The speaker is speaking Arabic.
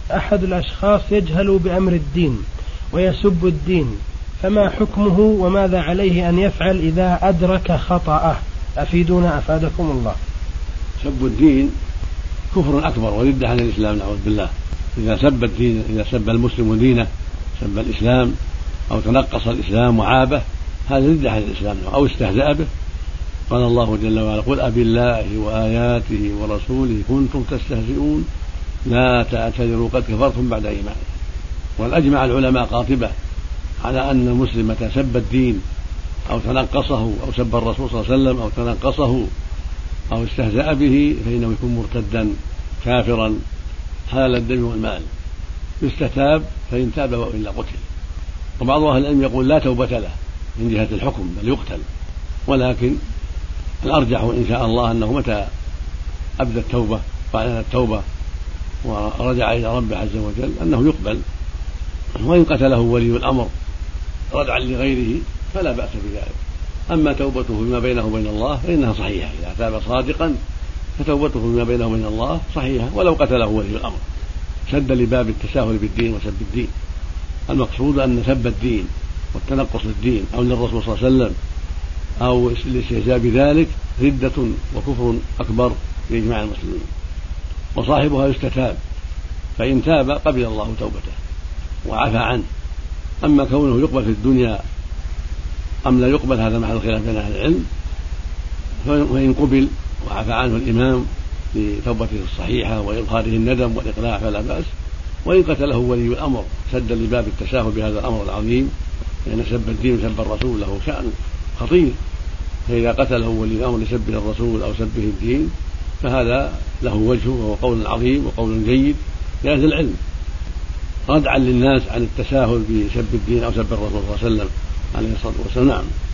أحد الأشخاص يجهل بأمر الدين ويسب الدين، فما حكمه وماذا عليه أن يفعل إذا أدرك خطأه؟ أفيدونا أفادكم الله. سب الدين كفر أكبر وردة عن الإسلام، نعوذ بالله. إذا سب الدين، إذا سب المسلم دينه، سب الإسلام أو تنقص الإسلام وعابه، هذا ردة عن الإسلام أو استهزأ به. قال الله جل وعلا: قل أبي الله وآياته ورسوله كنتم تستهزئون لا تعتذروا قد كفرتم بعد إيمانكم. والأجمع العلماء قاطبة على أن المسلم متى سب الدين أو تنقصه أو سب الرسول صلى الله عليه وسلم أو تنقصه أو استهزأ به فإنه يكون مرتدا كافرا حلال الدم والمال، يستتاب فإن تاب وإلا قتل. وبعض أهل العلم يقول لا توبة له من جهة الحكم بل يقتل، ولكن الأرجح إن شاء الله أنه متى أبدى التوبة وأعلن التوبة ورجع إلى ربه عز وجل أنه يقبل، وإن قتله ولي الأمر ردعا لغيره فلا بأس بذلك. أما توبته فيما بينه وبين الله فإنها صحيحة، إذا تاب صادقا فتوبته فيما بينه وبين الله صحيحة ولو قتله ولي الأمر، سد لباب التساهل بالدين وسب الدين. المقصود أن سب الدين والتنقص للدين أو للرسول صلى الله عليه وسلم أو الاستهزاء بذلك ردة وكفر أكبر بإجماع المسلمين، وصاحبها يستتاب، فإن تاب قبل الله توبته وعفى عنه. أما كونه يقبل في الدنيا أم لا يقبل هذا محل خلاف بين أهل العلم، فإن قبل وعفى عنه الإمام بتوبته الصحيحة وإظهاره الندم والإقلاع فلا بأس. وإن قتله ولي الأمر سد لباب التساهل بهذا الأمر العظيم، لأن سب الدين وسب الرسول له شأن خطير، فإذا قتله ولي الأمر لسبه الرسول أو سبه الدين فهذا له وجهه وهو قول عظيم وقول جيد لأهل العلم، ردعا للناس عن التساهل بسب الدين أو سب الرسول صلى الله عليه وسلم عليه الصلاة والسلام.